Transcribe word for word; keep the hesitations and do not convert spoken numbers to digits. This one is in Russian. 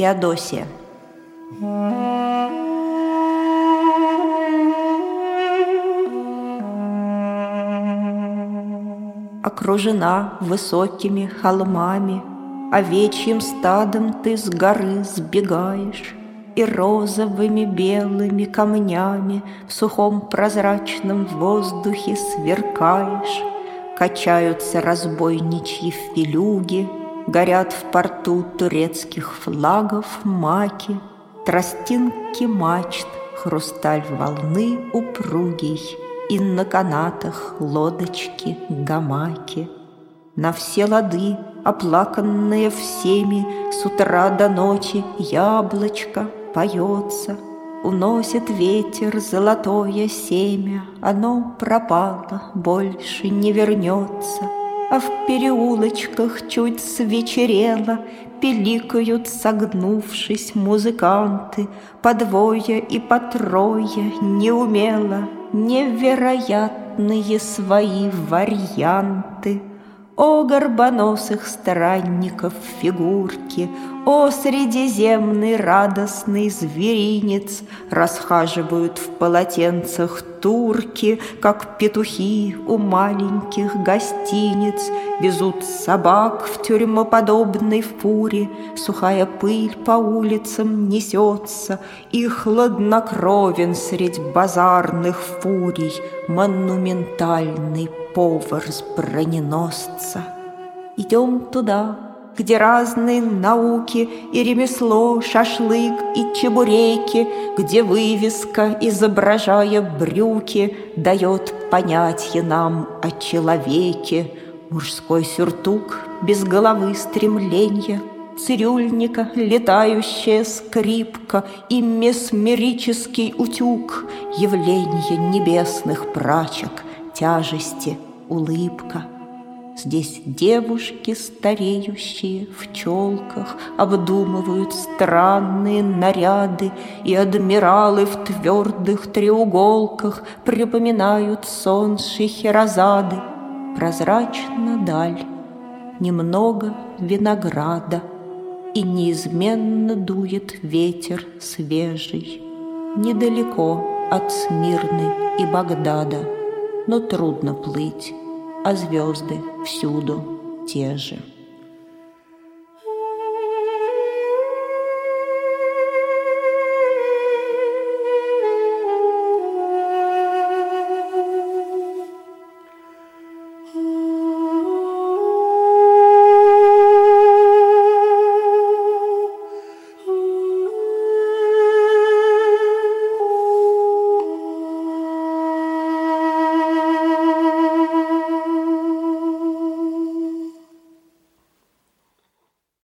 Феодосия. Окружена высокими холмами, овечьим стадом ты с горы сбегаешь, и розовыми белыми камнями в сухом прозрачном воздухе сверкаешь. Качаются разбойничьи филюги, горят в порту турецких флагов маки, тростинки мачт, хрусталь волны упругий, и на канатах лодочки, гамаки. На все лады, оплаканные всеми, с утра до ночи яблочко поется. Уносит ветер золотое семя, оно пропало, больше не вернется. А в переулочках чуть свечерело, пиликают, согнувшись, музыканты, по двое и по трое, неумело, невероятные свои варианты. О горбоносых странников фигурки, о средиземный радостный зверинец, расхаживают в полотенцах турки, как петухи у маленьких гостиниц, везут собак в тюрьмоподобной фуре, сухая пыль по улицам несется, и хладнокровен средь базарных фурий монументальный повар с броненосца. Идем туда, где разные науки и ремесло, шашлык и чебуреки, где вывеска, изображая брюки, дает понятие нам о человеке. Мужской сюртук, без головы стремления, цирюльника, летающая скрипка и месмерический утюг, явление небесных прачек, тяжести, улыбка. Здесь девушки стареющие в челках обдумывают странные наряды, и адмиралы в твердых треуголках припоминают сон Шехерезады. Прозрачна даль, немного винограда, и неизменно дует ветер свежий. Недалеко от Смирны и Багдада, но трудно плыть, а звезды всюду те же.